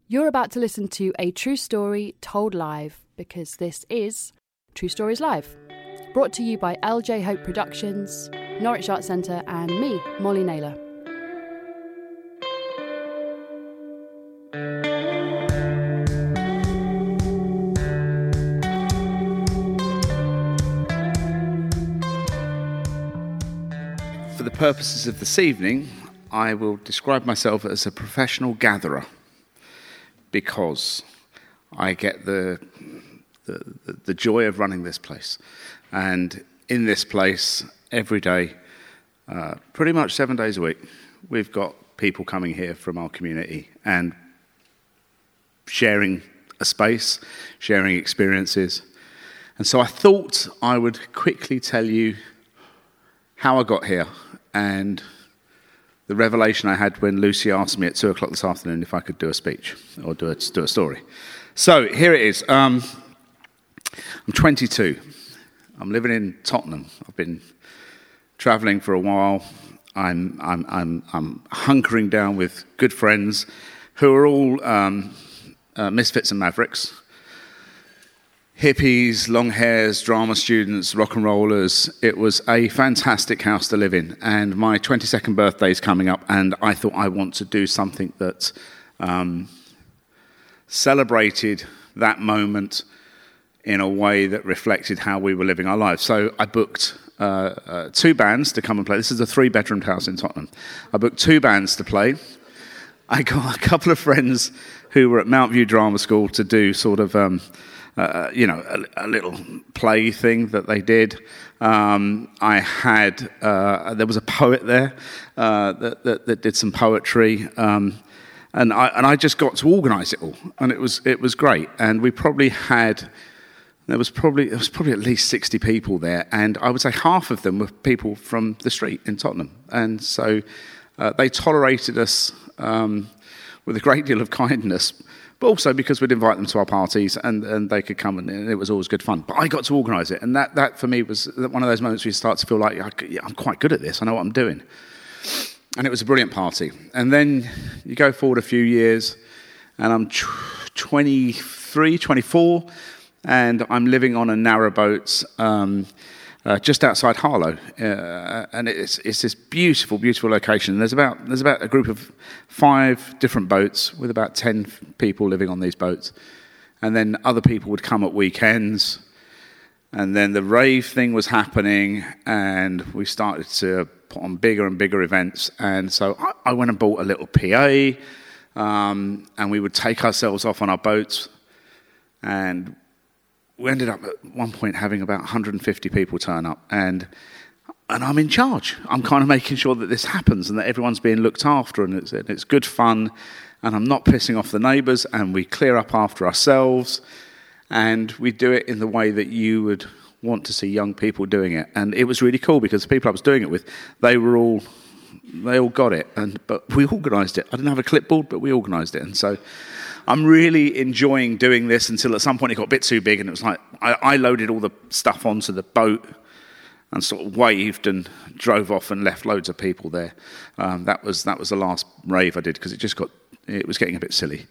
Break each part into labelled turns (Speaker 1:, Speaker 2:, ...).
Speaker 1: You're about to listen to a true story told live, because this is True Stories Live, brought to you by LJ Hope Productions, Norwich Arts Centre and me, Molly Naylor.
Speaker 2: For the purposes of this evening, I will describe myself as a professional gatherer, because I get the joy of running this place. And in this place, every day, pretty much 7 days a week, we've got people coming here from our community and sharing a space, sharing experiences. And so I thought I would quickly tell you how I got here and the revelation I had when Lucy asked me at 2 o'clock this afternoon if I could do a speech or do a story. So here it is. I'm 22. I'm living in Tottenham. I've been travelling for a while. I'm hunkering down with good friends who are all misfits and mavericks. Hippies, long hairs, drama students, rock and rollers. It was a fantastic house to live in. And my 22nd birthday is coming up, and I thought I want to do something that celebrated that moment in a way that reflected how we were living our lives. So I booked 2 bands to come and play. This is a 3-bedroomed house in Tottenham. I booked 2 bands to play. I got a couple of friends who were at Mount View Drama School to do sort of a little play thing that they did. I had there was a poet there that did some poetry, and I just got to organise it all, and it was great. And we probably had there was probably at least 60 people there, and I would say half of them were people from the street in Tottenham, and so they tolerated us with a great deal of kindness. But also because we'd invite them to our parties and they could come, and it was always good fun. But I got to organise it, and that for me was one of those moments where you start to feel like, I'm quite good at this, I know what I'm doing. And it was a brilliant party. And then you go forward a few years, and I'm 23, 24, and I'm living on a narrowboat just outside Harlow, and it's this beautiful, beautiful location. There's about a group of 5 different boats with about 10 people living on these boats, and then other people would come at weekends, and then the rave thing was happening, and we started to put on bigger and bigger events. And so I went and bought a little PA, and we would take ourselves off on our boats, and we ended up at one point having about 150 people turn up, and I'm in charge. I'm kind of making sure that this happens and that everyone's being looked after, and it's good fun, and I'm not pissing off the neighbours, and we clear up after ourselves, and we do it in the way that you would want to see young people doing it. And it was really cool because the people I was doing it with, they all got it, but we organised it. I didn't have a clipboard, but we organised it, and so I'm really enjoying doing this until at some point it got a bit too big, and it was like I loaded all the stuff onto the boat and sort of waved and drove off and left loads of people there. That was the last rave I did, because it was getting a bit silly.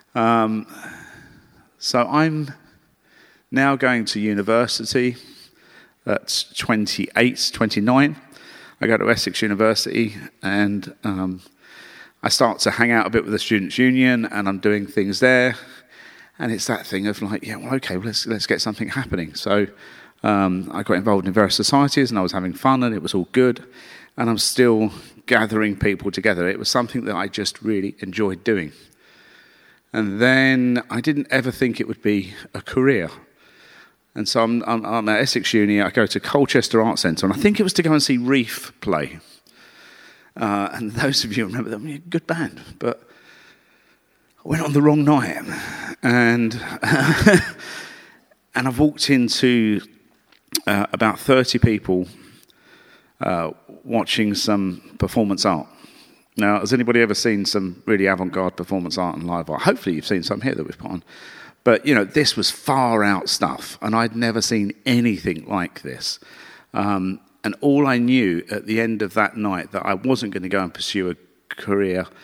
Speaker 2: So I'm now going to university at 28, 29. I go to Essex University, and I start to hang out a bit with the Students' Union, and I'm doing things there. And it's that thing of like, let's get something happening. So I got involved in various societies, and I was having fun, and it was all good. And I'm still gathering people together. It was something that I just really enjoyed doing. And then I didn't ever think it would be a career. And so I'm at Essex Uni. I go to Colchester Arts Centre, and I think it was to go and see Reef play. And those of you remember them, good band, but I went on the wrong night, and and I've walked into about 30 people watching some performance art. Now, has anybody ever seen some really avant-garde performance art and live art? Hopefully you've seen some here that we've put on. But, this was far out stuff, and I'd never seen anything like this. And all I knew at the end of that night, that I wasn't going to go and pursue a career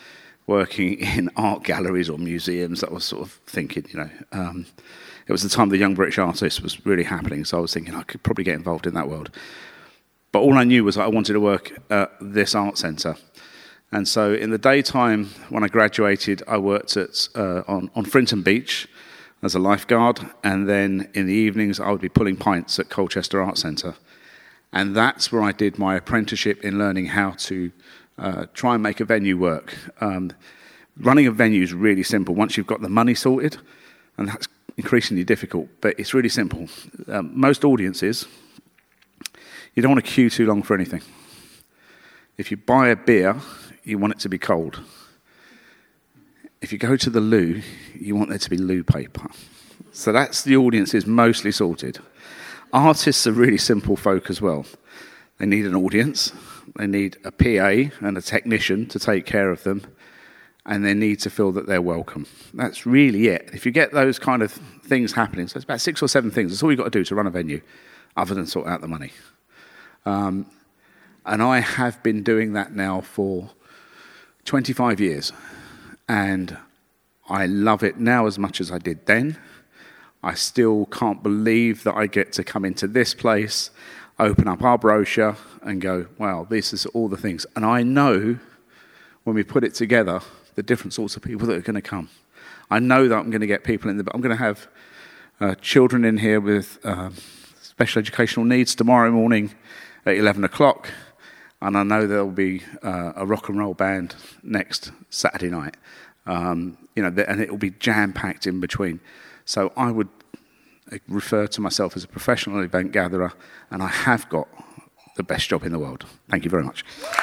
Speaker 2: working in art galleries or museums. I was sort of thinking, it was the time the Young British Artist was really happening, so I was thinking I could probably get involved in that world. But all I knew was that I wanted to work at this art centre. And so in the daytime, when I graduated, I worked on Frinton Beach as a lifeguard, and then in the evenings I would be pulling pints at Colchester Art Centre. And that's where I did my apprenticeship in learning how to try and make a venue work. Running a venue is really simple once you've got the money sorted, and that's increasingly difficult, but it's really simple. Most audiences, you don't want to queue too long for anything. If you buy a beer, you want it to be cold. If you go to the loo, you want there to be loo paper. So that's the audiences mostly sorted. Artists are really simple folk as well. They need an audience, they need a PA and a technician to take care of them, and they need to feel that they're welcome. That's really it. If you get those kind of things happening, so it's about 6 or 7 things, that's all you've got to do to run a venue, other than sort out the money. And I have been doing that now for 25 years, and I love it now as much as I did then. I still can't believe that I get to come into this place, open up our brochure and go, wow, this is all the things. And I know when we put it together, the different sorts of people that are going to come. I know that I'm going to get people I'm going to have children in here with special educational needs tomorrow morning at 11 o'clock. And I know there'll be a rock and roll band next Saturday night. And it will be jam-packed in between. So I would refer to myself as a professional event gatherer, and I have got the best job in the world. Thank you very much.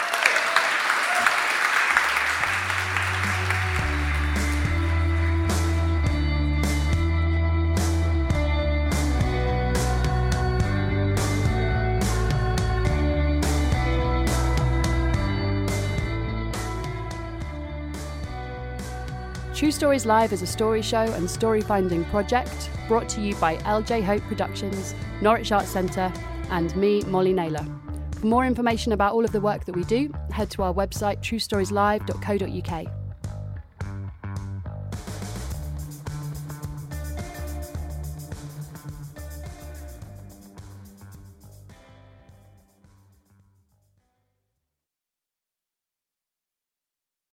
Speaker 1: True Stories Live is a story show and story-finding project brought to you by LJ Hope Productions, Norwich Arts Centre, and me, Molly Naylor. For more information about all of the work that we do, head to our website truestorieslive.co.uk.